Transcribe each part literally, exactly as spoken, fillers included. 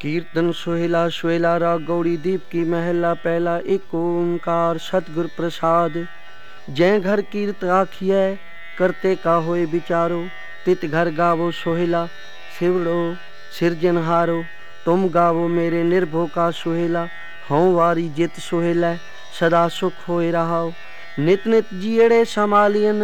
कीर्तन सोहेला सोहेला राग गौड़ी दीप की महला पहला एक ओंकार सतगुर प्रसाद। जय घर कीर्त आखिए करते का होए विचारो, तित घर गावो सोहेला शिवड़ो सिरजनहारो। तुम गावो मेरे निर्भो का सोहेला, हों वारी जित सोहेला सदा सुख होए रहाओ। नित नित जियड़े समालियन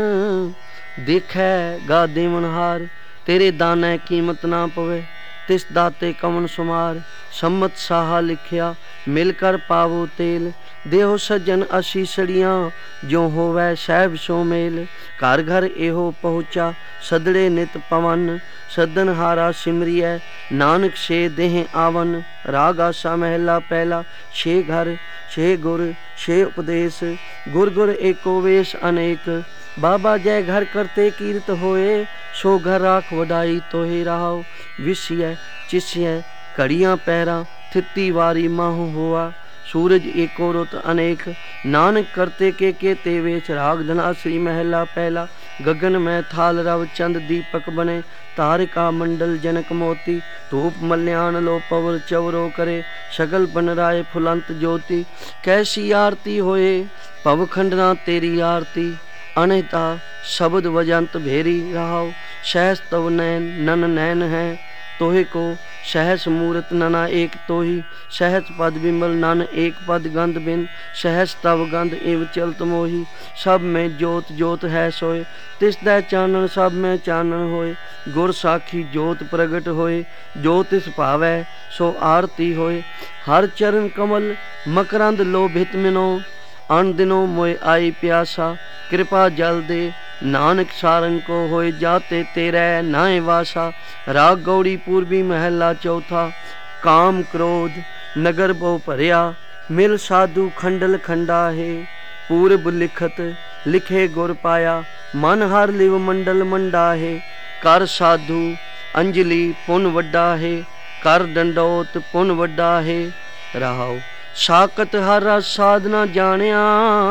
देखे गा देवनहार, तेरे दाने कीमत ना पवे तिस दाते कवन सुमार। सम्मत साहा लिखिया मिलकर पावो तेल, देहो सज्जन असीसड़ियाँ जो होवै सहब सो मेल। घर घर एहो पहुँचा सदड़े नित पवन, सदन हारा सिमरिय नानक से देह आवन। राग आसा महला पहला छे घर छे गुर छे उपदेश, गुर गुर एको वेश अनेक। बाबा जय घर करते कीर्त होए, सो घर राख वडाई तोहे रहाओ। विषय चिष्य घड़ियाँ पैरा थिती वारी माहू हुआ, सूरज एको रुत अनेक। नानक करते के के तेवे राग धना श्री महला पहला। गगन में थाल रव चंद दीपक बने, तारिका मंडल जनक मोती। धूप मल्यान लो पवर चवरो करे, सगल बन राय फुलंत ज्योति। कैसी आरती होए पव खंडना तेरी आरती, अनहिता शब्द वजंत भेरी रहाओ। सहस तव नैन नन नैन है तोहे को, सहस मूरत नना एक तोही। सहस पद विमल नन एक पद गंध बिन, सहस तव गंध एव चलत मोही। सब में जोत जोत है सोए, तिस दै चानन सब में चानन होए। गुर साखी जोत प्रगट होए, जो तिस भावै सो आरती होए। हर चरण कमल मकरंद लोभित मिनो, अन दिनों मोए आई प्यासा। कृपा जल दे नानक सारंग को होए, जाते तेरे नाए वासा। राग गौड़ी पूर्वी महला चौथा। काम क्रोध नगर बो भरिया, मिल साधु खंडल खंडा है। पूर्व लिखत लिखे गुर पाया, मन हर लिव मंडल मंडा है। कर साधु अंजलि पुन वड्डा है, कर दंडोत पुन वड्डा है। रहाओ साकत हर रस साधना जानिया,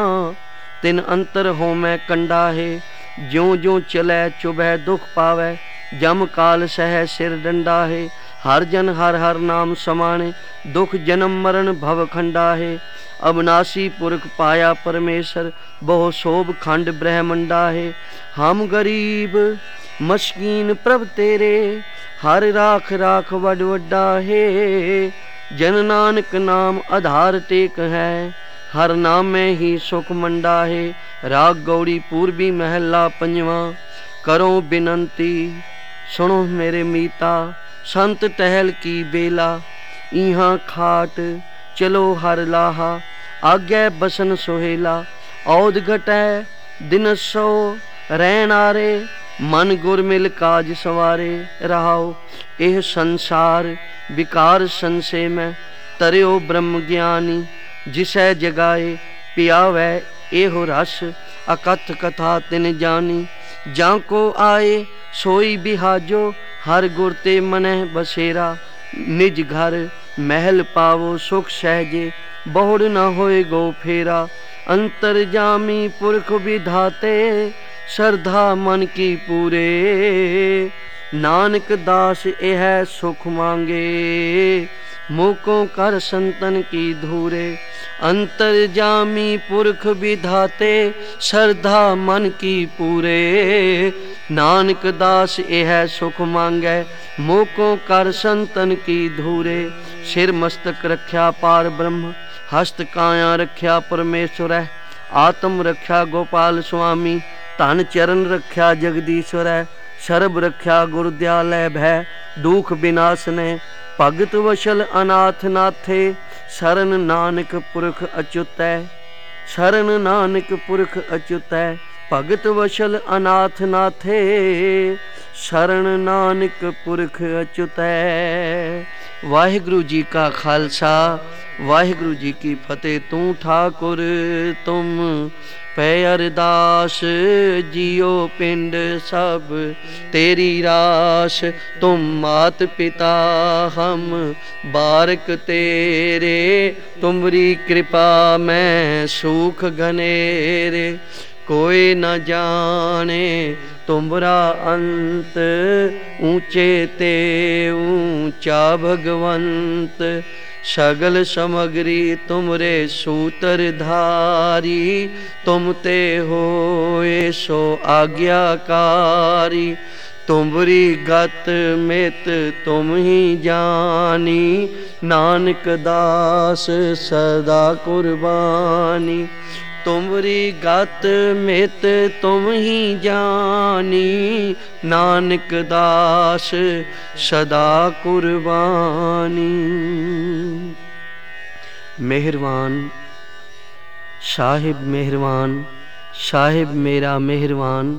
तिन अंतर हो मैं कंडा है। ज्यों ज्यों चलै चुभै दुख पावै, जम काल सह सिर डंडा है। हर जन हर हर नाम समाने, दुख जन्म मरण भव खंडा है। अविनाशी पुरख पाया परमेश्वर, बहु शोभ खंड ब्रह्मंडा है। हम गरीब मस्कीन प्रभ तेरे, हर राख राख वड वड्डा है। जन नानक नाम आधार टेक है, हर नाम में ही सुख मंडा है। राग गौड़ी पूर्वी महला पंजवा। करो बिनंती सुनो मेरे मीता, संत टहल की बेला। इहाँ खाट चलो हर लाहा, आगे बसन सोहेला। औद घटै दिन सो रैन आरे, मन गुर मिल काज सवारे। रहाओ एह संसार विकार संशय में, तरियो ब्रह्म ज्ञानी। जिसै जगाए पियावै एहो रस, अकथ कथा तिन जानी। जाको आए सोई बिहाजो, हर गुर ते मनह बसेरा। निज घर महल पावो सुख सहजे, बहुड़ न होए गो फेरा। अंतर जामी पुरख विधाते, श्रद्धा मन की पूरे। नानक दास यह सुख मांगे, मुको कर संतन की धूरे। अंतर जामी पुरख विधाते, श्रद्धा मन की पूरे। नानक दास यह सुख मांगे, मोको कर संतन की धूरे। सिर मस्तक रख्या पार ब्रह्म, हस्त काया रख्या परमेश्वर। आत्म रख्या गोपाल स्वामी, धन चरण रख्या जगदीश्वर। सर्ब रख्या गुरुदयालय भय, दुख विनाश ने। भगत वशल अनाथ नाथे, शरण नानक पुरख अच्युतै। शरण नानक पुरख अच्युतै, भगत वशल अनाथ नाथे। शरण नानक पुरख अच्युतै। वाहिगुरु जी का खालसा, वाहिगुरु जी की फतेह। तू ठाकुर तुम पै अरदास, जियो पिंड सब तेरी रास। तुम मात पिता हम बारक तेरे, तुमरी कृपा में सुख घनेरे। कोई न जाने तुमरा अंत ऊंचे ते ऊंचा भगवंत। सगल समग्री तुमरे सूतर धारी, तुम ते होए सो आज्ञाकारी। तुमरी गत मित तुम ही जानी, नानक दास सदा कुर्बानी। तुमरी गत मित तुम ही जानी, नानक दास सदा कुर्बानी। मेहरबान साहिब मेहरबान, साहिब मेरा मेहरबान।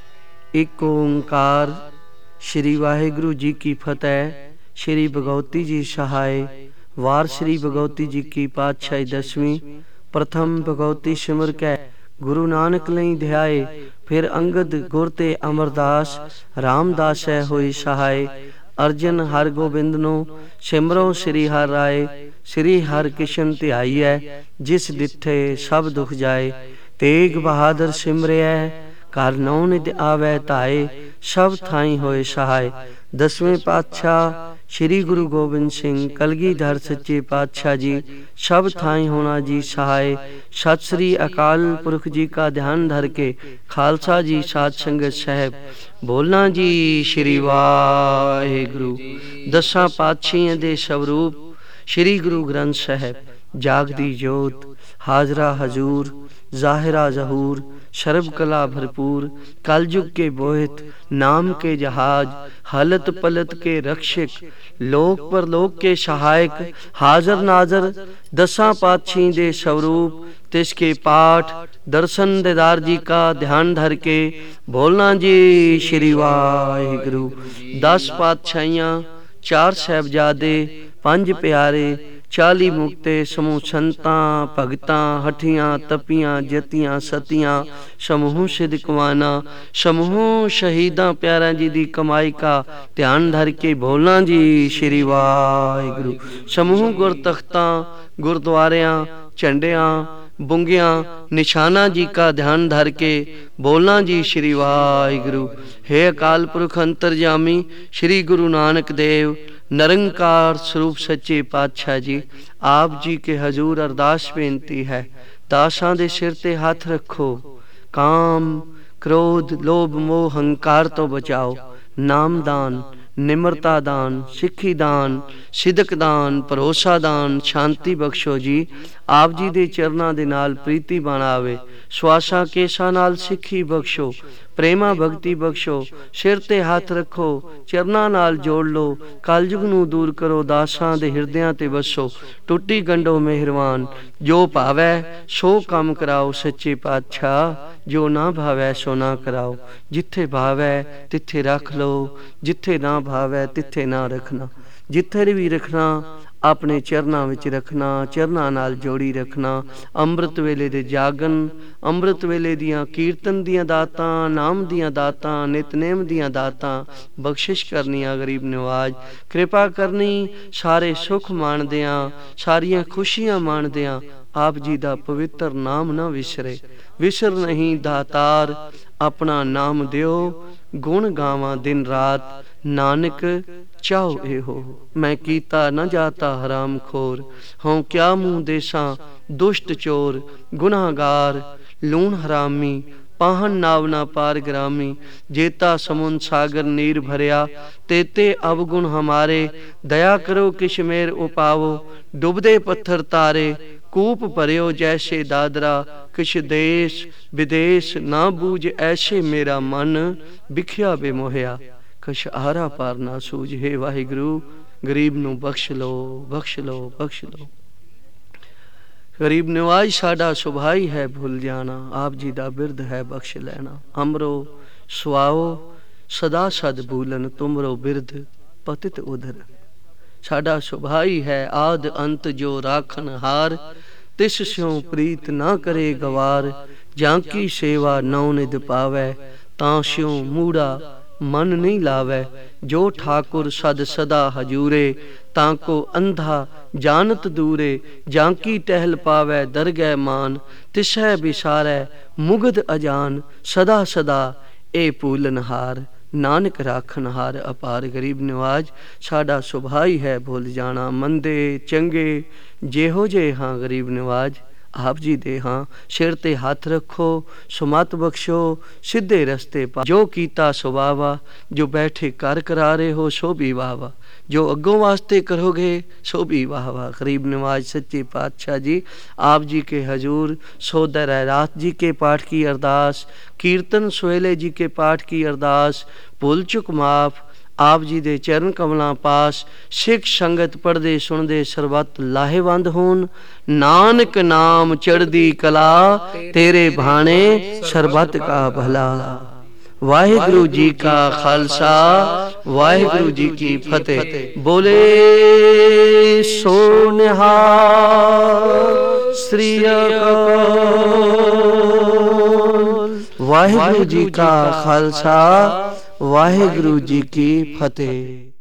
एक ओंकार। श्री वाहिगुरु जी की फतेह। श्री भगवती जी सहाय। वार श्री भगवती जी की पातशाही दसवीं। प्रथम भगवती सिमर कै गुरु नानक लई ध्याए, फिर अंगद गुर ते अमरदास, रामदास है होई सहाय। अर्जन हर गोबिंद नो सिमरो श्री हर राय। श्री हर किशन ध्याईऐ, जिस दिठे सब दुख जाए। तेग बहादुर सिमरिया, घर नौ निध आवे धाए। सब थाई होए सहाय। दसवें पातशाह श्री गुरु गोबिंद सिंह कलगीधर सच्चे पातशाह जी, सब थाई होना जी सहाय। सत श्री अकाल पुरख जी का ध्यान धर के, खालसा जी साध संगत साहब बोलना जी श्री वाहिगुरु। दसां पातशाहियां दे स्वरूप श्री गुरु ग्रंथ साहब, जागदी जोत, हाजरा हजूर, जाहिरा जहूर, शरब कला भरपूर, कलयुग के बोहित, नाम के जहाज, हलत पलत के रक्षक, लोक परलोक के सहायक, हाजर नाजर दसां पातशाही दे स्वरूप। तिसके पाठ दर्शन दीदार जी का ध्यान धर के बोलना जी श्री वाहिगुरु। दस पातशाहियां, चार साहिबजादे, पंज प्यारे, चाली मुक्ते, समूह संतां भगतां, हठियां तपियां जतियां सतियां, समूह सिद्धकवाना, समूह शहीदां प्यारा जी दी कमाई का ध्यान धर के बोलना जी श्री वाहिगुरु। समूह गुर तख्तां, गुरुद्वारियां, झंडियां, बुंगियां, निशाना जी का ध्यान धर के बोलना जी श्री वाहिगुरु। हे अकाल पुरख अंतरजामी श्री गुरु नानक देव निरंकार स्वरूप सच्चे पातशाह जी, आप जी के हजूर अरदास बेनती है, दासां दे सिर ते हाथ रखो। काम क्रोध लोभ मोह हंकार तो बचाओ। नाम दान, निम्रता दान, सिक्खी दान, सिदक दान, भरोसा दान, शांति बख्शो जी। आप जी दे चरना दे नाल प्रीति बनावे। श्वासा केसा नाल सिक्खी बख्शो, प्रेमा भगती बख्शो। सिर ते हाथ रखो, चरना नाल जोड़ लो। कलयुग नू दूर करो, दासां दे हिरदियां ते बसो। टुटी गंढो मेहरबान, जो भावै सो काम कराओ। सच्चे पातशाह जो ना भावै सो ना कराओ। जिथे भावै तिथे रख लो, जिथे ना भावै तिथे ना रखना। जिथे भी रखना अपने चरना विच रखना, चरना नाल जोड़ी रखना। अमृत वेले दे जागन, अमृत वेले दियां कीर्तन दियां दातां, नाम दियां दातां, नितनेम दियां दातां बख्शिश करनियां गरीब नवाज। कृपा करनी सारे सुख माणदियां, सारियां खुशियां माणदियां आप जी दा पवित्र नाम ना विसरे। विसर नहीं दातार, अपना नाम दियो, गुण गावां दिन रात। नानक चाहो ए हो, मैं कीता न जाता हराम खोर। हों क्या मुँह देसा दुष्ट चोर, गुनाहगार लूण हरामी। पाहन नावना पार ग्रामी, जेता समुन सागर नीर भरिया। तेते अवगुण हमारे, दया करो किश मेर उपावो। डुबदे पत्थर तारे, कूप भरियो जैसे दादरा। किश देश विदेश ना बूझ ऐसे मेरा मन, बिखिया बेमोहिया कश आरा पार ना सूझ। हे वाहिगुरु गरीब नू बख्श लो, बख्श लो, बख्श लो। गरीब नवाज साडा सुभाई है भूल जाना, आप जी दा बिरद है बख्श लेना। अमरो सुआओ सदा सद भूलन, तुमरो बिरद पतित उधर। साडा सुभाई है आद अंत जो राखन हार। तिस स्यों प्रीत ना करे गवार, जांकी सेवा नौ निध पावै। तां स्यों मूड़ा मन नहीं लावै। जो ठाकुर सद सदा हजूरे, ताको अंधा जानत दूरे। जांकी टहल पावै दरगह मान, तिसै बिसारै मुगध अजान। सदा सदा ਇਹ ਭੂਲਨਹਾਰ ਨਾਨਕ ਰਾਖਨਹਾਰ ਅਪਾਰ ਗਰੀਬ ਨਿਵਾਜ। ਸਾਡਾ ਸੁਭਾਅ ਹੀ ਹੈ ਭੁੱਲ ਜਾਣਾ, ਮੰਦੇ ਚੰਗੇ ਜਿਹੋ ਜਿਹੇ ਹਾਂ ਗਰੀਬ ਨਿਵਾਜ ਆਪ ਜੀ ਦੇ ਹਾਂ। ਸਿਰ ਤੇ ਹੱਥ ਰੱਖੋ ਸੁਮਤ ਬਖਸ਼ੋ ਸਿੱਧੇ ਰਸਤੇ ਪਾ। ਜੋ ਕੀਤਾ ਸੋ ਵਾਹ ਵਾਹ, ਜੋ ਬੈਠੇ ਕਰ ਕਰਾ ਰਹੇ ਹੋ ਸੋ ਵੀ ਵਾਹ ਵਾਹ, ਜੋ ਅੱਗੋਂ वास्ते करोगे सो भी वाह वाह। गरीब नवाज सच्चे पातशाह जी आप जी के हजूर सोदर रात जी के पाठ की अरदास, कीर्तन सोहेले जी के पाठ की अरदास, भुल चुक माफ आप जी दे चरण कमलां पास। सिख संगत पढ़दे सुनदे सरबत लाहेवंद होन, नानक नाम चढ़दी कला तेरे भाणे सरबत का भला। वाहिगुरु जी का खालसा वाहिगुरु जी की फतेह। बोले सो निहाल श्री अकाल। वाहिगुरु जी का खालसा वाहिगुरु जी की फतेह।